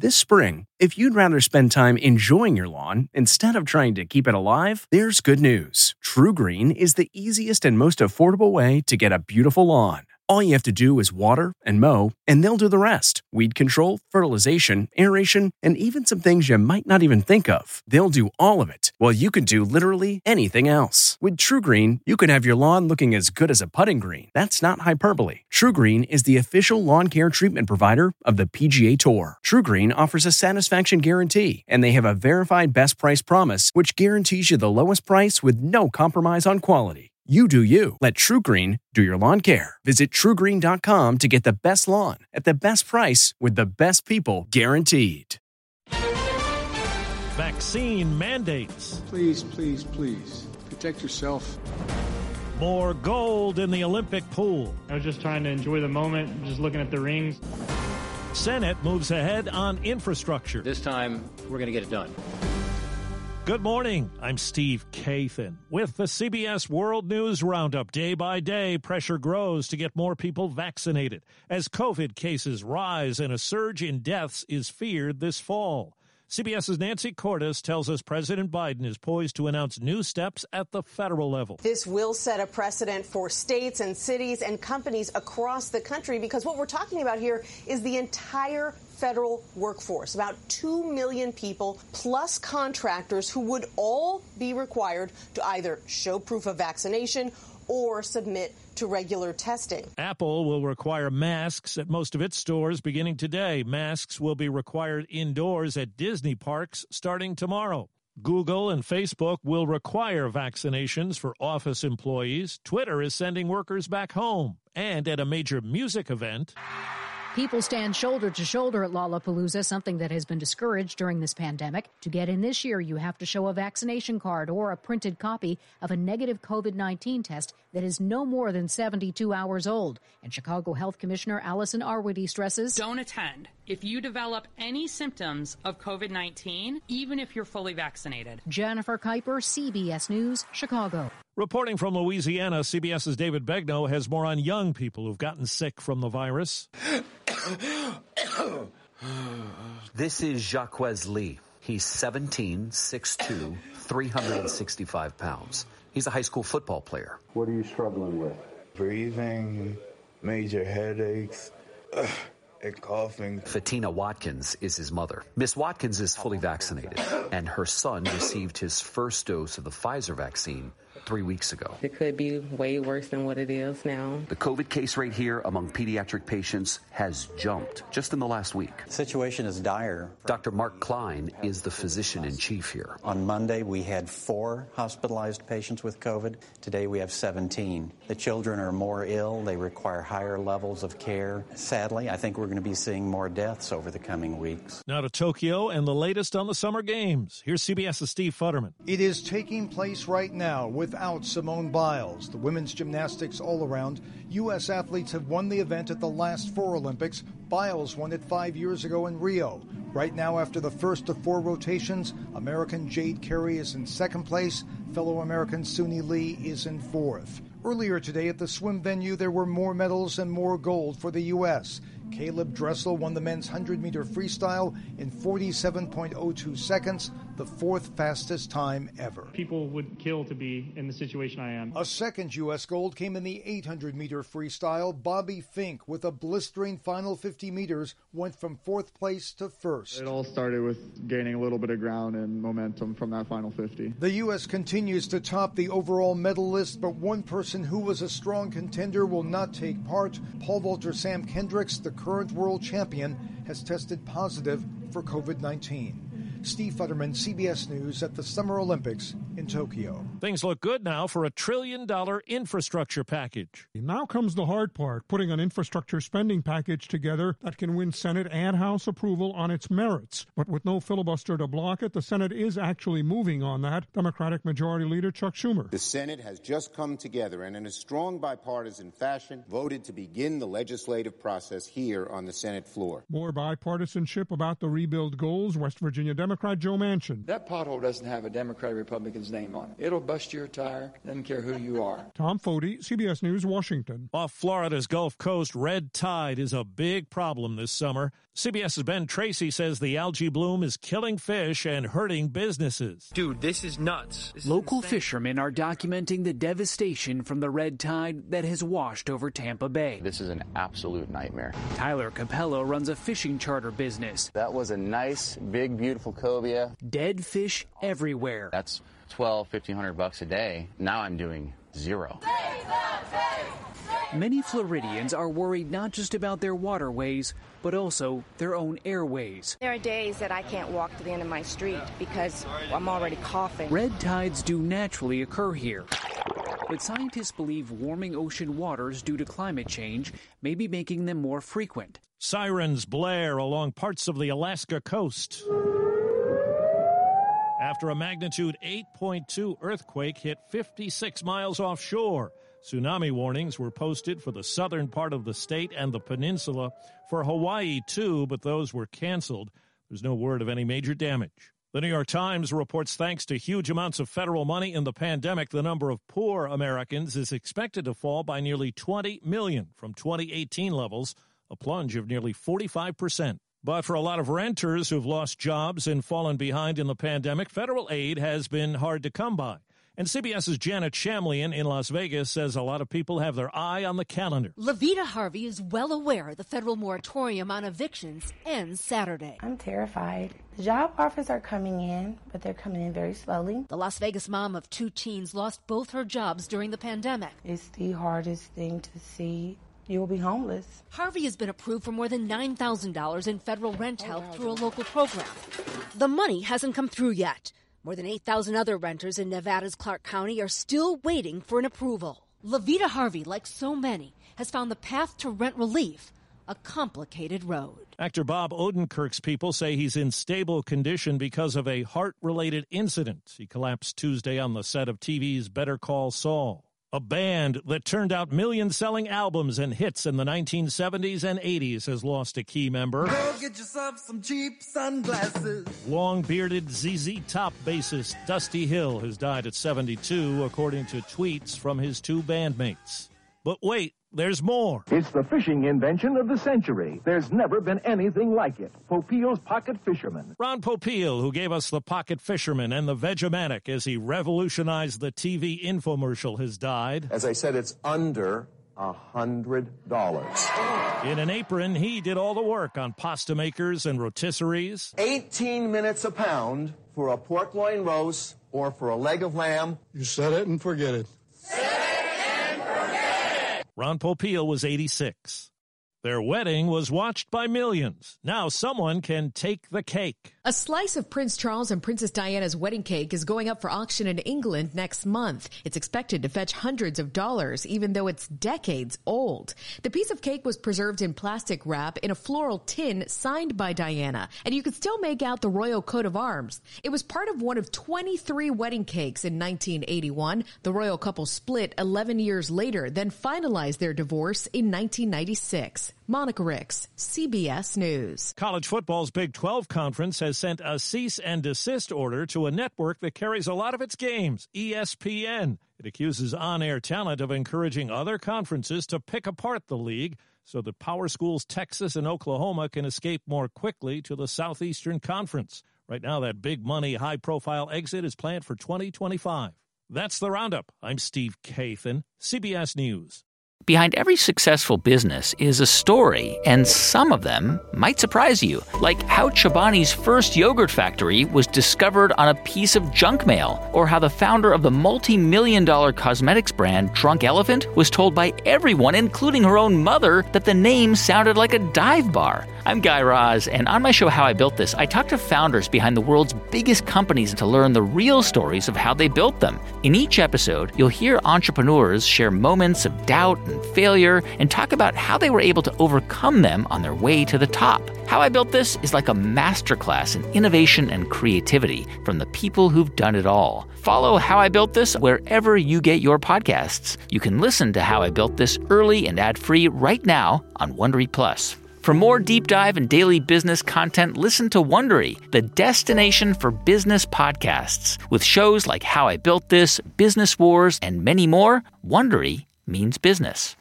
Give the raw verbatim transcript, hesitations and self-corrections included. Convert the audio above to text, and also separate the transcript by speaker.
Speaker 1: This spring, if you'd rather spend time enjoying your lawn instead of trying to keep it alive, there's good news. TruGreen is the easiest and most affordable way to get a beautiful lawn. All you have to do is water and mow, and they'll do the rest. Weed control, fertilization, aeration, and even some things you might not even think of. They'll do all of it, while you can do literally anything else. With TruGreen, you can have your lawn looking as good as a putting green. That's not hyperbole. TruGreen is the official lawn care treatment provider of the P G A Tour. TruGreen offers a satisfaction guarantee, and they have a verified best price promise, which guarantees you the lowest price with no compromise on quality. You do you. Let TruGreen do your lawn care. Visit True Green dot com to get the best lawn at the best price with the best people guaranteed.
Speaker 2: Vaccine mandates.
Speaker 3: Please, please, please, protect yourself.
Speaker 2: More gold in the Olympic pool.
Speaker 4: I was just trying to enjoy the moment, just looking at the rings.
Speaker 2: Senate moves ahead on infrastructure.
Speaker 5: This time, we're going to get it done.
Speaker 2: Good morning. I'm Steve Kathan with the C B S World News Roundup. Day by day, pressure grows to get more people vaccinated as COVID cases rise and a surge in deaths is feared this fall. CBS's Nancy Cordes tells us President Biden is poised to announce new steps at the federal level.
Speaker 6: This will set a precedent for states and cities and companies across the country, because what we're talking about here is the entire federal workforce, about two million people plus contractors who would all be required to either show proof of vaccination or submit to regular testing.
Speaker 2: Apple will require masks at most of its stores beginning today. Masks will be required indoors at Disney parks starting tomorrow. Google and Facebook will require vaccinations for office employees. Twitter is sending workers back home. And at a major music event,
Speaker 7: people stand shoulder to shoulder at Lollapalooza, something that has been discouraged during this pandemic. To get in this year, you have to show a vaccination card or a printed copy of a negative COVID nineteen test that is no more than seventy-two hours old. And Chicago Health Commissioner Allison Arwady stresses,
Speaker 8: don't attend if you develop any symptoms of COVID nineteen, even if you're fully vaccinated.
Speaker 7: Jennifer Kuiper, C B S News, Chicago.
Speaker 2: Reporting from Louisiana, CBS's David Begnaud has more on young people who've gotten sick from the virus.
Speaker 9: This is Jacquez Lee. He's seventeen, six two, three hundred sixty-five pounds. He's a high school football player.
Speaker 10: What are you struggling with?
Speaker 11: Breathing, major headaches, ugh, and coughing.
Speaker 9: Fatina Watkins is his mother. Miss Watkins is fully vaccinated, and her son received his first dose of the Pfizer vaccine three weeks ago.
Speaker 12: It could be way worse than what it is now.
Speaker 9: The COVID case rate here among pediatric patients has jumped just in the last week.
Speaker 13: The situation is dire.
Speaker 9: Doctor Mark Klein is the physician-in-chief here.
Speaker 13: On Monday, we had four hospitalized patients with COVID. Today, we have seventeen. The children are more ill. They require higher levels of care. Sadly, I think we're going to be seeing more deaths over the coming weeks.
Speaker 2: Now to Tokyo and the latest on the Summer Games. Here's CBS's Steve Futterman.
Speaker 14: It is taking place right now without Simone Biles. The women's gymnastics all-around. U S athletes have won the event at the last four Olympics. Biles won it five years ago in Rio. Right now, after the first of four rotations, American Jade Carey is in second place. Fellow American Suni Lee is in fourth. Earlier today at the swim venue, there were more medals and more gold for the U S Caleb Dressel won the men's one hundred meter freestyle in forty-seven point oh two seconds, the fourth fastest time ever.
Speaker 4: People would kill to be in the situation I am.
Speaker 14: A second U S gold came in the eight hundred meter freestyle. Bobby Fink, with a blistering final fifty meters, went from fourth place to first.
Speaker 15: It all started with gaining a little bit of ground and momentum from that final fifty.
Speaker 14: The U S continues to top the overall medal list, but one person who was a strong contender will not take part. Pole vaulter Sam Kendricks, the current world champion, has tested positive for COVID nineteen. Steve Futterman, C B S News, at the Summer Olympics in Tokyo.
Speaker 2: Things look good now for a trillion dollar infrastructure package.
Speaker 16: Now comes the hard part, putting an infrastructure spending package together that can win Senate and House approval on its merits. But with no filibuster to block it, the Senate is actually moving on that. Democratic Majority Leader Chuck Schumer.
Speaker 17: The Senate has just come together and in a strong bipartisan fashion voted to begin the legislative process here on the Senate floor.
Speaker 16: More bipartisanship about the rebuild goals. West Virginia Democrat Joe Manchin.
Speaker 18: That pothole doesn't have a Democrat or Republican
Speaker 10: his name on it. It'll bust your tire. Doesn't care who you are.
Speaker 16: Tom Foti, C B S News, Washington.
Speaker 2: Off Florida's Gulf Coast, red tide is a big problem this summer. CBS's Ben Tracy says the algae bloom is killing fish and hurting businesses.
Speaker 18: Dude, this is nuts. This
Speaker 19: Local
Speaker 18: is insane.
Speaker 19: fishermen are documenting the devastation from the red tide that has washed over Tampa Bay.
Speaker 20: This is an absolute nightmare.
Speaker 19: Tyler Capello runs a fishing charter business.
Speaker 20: That was a nice, big, beautiful cobia.
Speaker 19: Dead fish everywhere.
Speaker 20: That's twelve, fifteen hundred bucks a day. Now I'm doing zero.
Speaker 19: Many Floridians are worried not just about their waterways, but also their own airways.
Speaker 21: There are days that I can't walk to the end of my street because I'm already coughing.
Speaker 19: Red tides do naturally occur here, but scientists believe warming ocean waters due to climate change may be making them more frequent.
Speaker 2: Sirens blare along parts of the Alaska coast after a magnitude eight point two earthquake hit fifty-six miles offshore. Tsunami warnings were posted for the southern part of the state and the peninsula, for Hawaii too, but those were canceled. There's no word of any major damage. The New York Times reports thanks to huge amounts of federal money in the pandemic, the number of poor Americans is expected to fall by nearly twenty million from twenty eighteen levels, a plunge of nearly forty-five percent. But for a lot of renters who've lost jobs and fallen behind in the pandemic, federal aid has been hard to come by. And CBS's Janet Shamlian in Las Vegas says a lot of people have their eye on the calendar.
Speaker 22: Levita Harvey is well aware the federal moratorium on evictions ends Saturday.
Speaker 23: I'm terrified. The job offers are coming in, but they're coming in very slowly.
Speaker 22: The Las Vegas mom of two teens lost both her jobs during the pandemic.
Speaker 23: It's the hardest thing to see. You will be homeless.
Speaker 22: Harvey has been approved for more than nine thousand dollars in federal rent help through a local program. The money hasn't come through yet. More than eight thousand other renters in Nevada's Clark County are still waiting for an approval. Levita Harvey, like so many, has found the path to rent relief a complicated road.
Speaker 2: Actor Bob Odenkirk's people say he's in stable condition because of a heart-related incident. He collapsed Tuesday on the set of T V's Better Call Saul. A band that turned out million-selling albums and hits in the nineteen seventies and eighties has lost a key member.
Speaker 24: Go get yourself some cheap sunglasses.
Speaker 2: Long-bearded Z Z Top bassist Dusty Hill has died at seventy-two, according to tweets from his two bandmates. But wait, there's more.
Speaker 25: It's the fishing invention of the century. There's never been anything like it. Popeil's Pocket Fisherman.
Speaker 2: Ron Popeil, who gave us the Pocket Fisherman and the Vegematic as he revolutionized the T V infomercial, has died.
Speaker 26: As I said, it's under a hundred dollars.
Speaker 2: In an apron, he did all the work on pasta makers and rotisseries.
Speaker 26: eighteen minutes a pound for a pork loin roast or for a leg of lamb.
Speaker 15: You set it and forget it.
Speaker 2: Ron Popeil was eighty-six. Their wedding was watched by millions. Now someone can take the cake.
Speaker 27: A slice of Prince Charles and Princess Diana's wedding cake is going up for auction in England next month. It's expected to fetch hundreds of dollars, even though it's decades old. The piece of cake was preserved in plastic wrap in a floral tin signed by Diana, and you could still make out the royal coat of arms. It was part of one of twenty-three wedding cakes in nineteen eighty-one. The royal couple split eleven years later, then finalized their divorce in nineteen ninety-six. Monica Ricks, C B S News.
Speaker 2: College football's Big twelve Conference has sent a cease and desist order to a network that carries a lot of its games, E S P N. It accuses on-air talent of encouraging other conferences to pick apart the league so that power schools Texas and Oklahoma can escape more quickly to the Southeastern Conference. Right now, that big money, high-profile exit is planned for twenty twenty-five. That's the Roundup. I'm Steve Kathan, C B S News.
Speaker 28: Behind every successful business is a story, and some of them might surprise you. Like how Chobani's first yogurt factory was discovered on a piece of junk mail, or how the founder of the multi-million dollar cosmetics brand Drunk Elephant was told by everyone, including her own mother, that the name sounded like a dive bar. I'm Guy Raz, and on my show How I Built This, I talk to founders behind the world's biggest companies to learn the real stories of how they built them. In each episode, you'll hear entrepreneurs share moments of doubt and failure and talk about how they were able to overcome them on their way to the top. How I Built This is like a masterclass in innovation and creativity from the people who've done it all. Follow How I Built This wherever you get your podcasts. You can listen to How I Built This early and ad-free right now on Wondery Plus. For more deep dive and daily business content, listen to Wondery, the destination for business podcasts. With shows like How I Built This, Business Wars, and many more, Wondery means business.